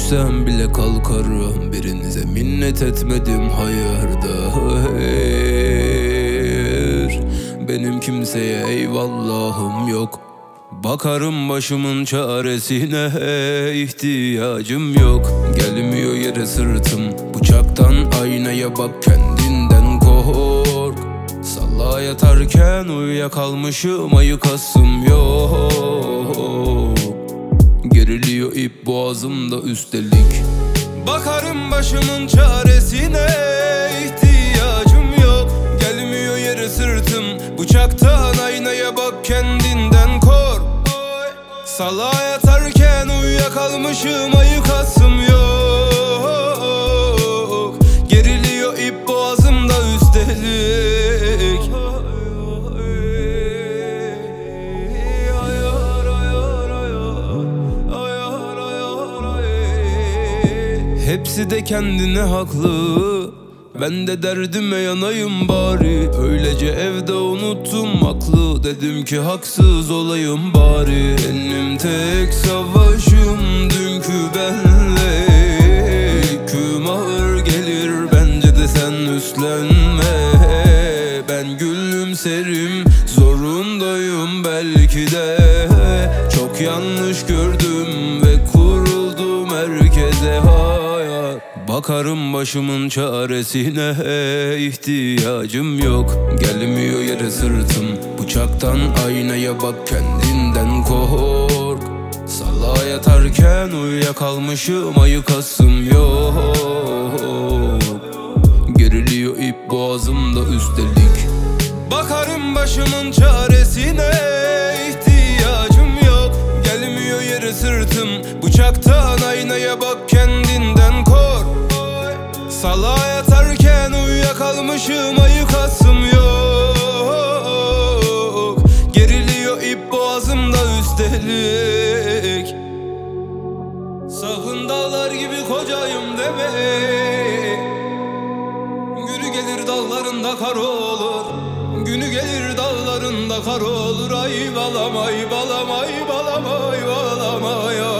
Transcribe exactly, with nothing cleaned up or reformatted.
düşsem bile kalkarım. Birinize minnet etmedim hayırdır. Benim kimseye eyvallahım yok. Bakarım başımın çaresine, ihtiyacım yok. Gelmiyor yere sırtım, bıçaktan aynaya bak, kendinden kork. Salla yatarken uyuyakalmışım, ayıkasım yok. Geriliyor ip boğazımda üstelik. Bakarım başımın çaresine, ihtiyacım yok. Gelmiyor yere sırtım, bıçaktan aynaya bak, kendinden kork. Salla yatarken uyuyakalmışım, ayıkasım yok. Geriliyor ip boğazımda üstelik. Hepsi de kendine haklı, ben de derdime yanayım bari. Öylece evde unuttum aklı, dedim ki haksız olayım bari. Benim tek savaşım dünkü benle. Yüküm ağır gelir, bence de sen üstlenme. Ben gülümserim, zorundayım belki de. Çok yanlış gördüm ve kuruldum herkese hayat. Bakarım başımın çaresine, ihtiyacım yok. Gelmiyor yere sırtım, bıçaktan aynaya bak, kendinden kork. Salla yatarken uyuyakalmışım, ayıkasım yok. Geriliyor ip boğazımda üstelik. Bakarım başımın çaresine, ihtiyacım yok. Gelmiyor yere sırtım, bıçaktan aynaya bak, kendinden kork. Salla yatarken uyuyakalmışım, ayıkasım yok. Geriliyor ip boğazımda üstelik. Sakın dağlar gibi kocayım deme. Günü gelir dağlarında kar olur. Günü gelir dağlarında kar olur. Ay balam ay balam ay balam ay balam ay.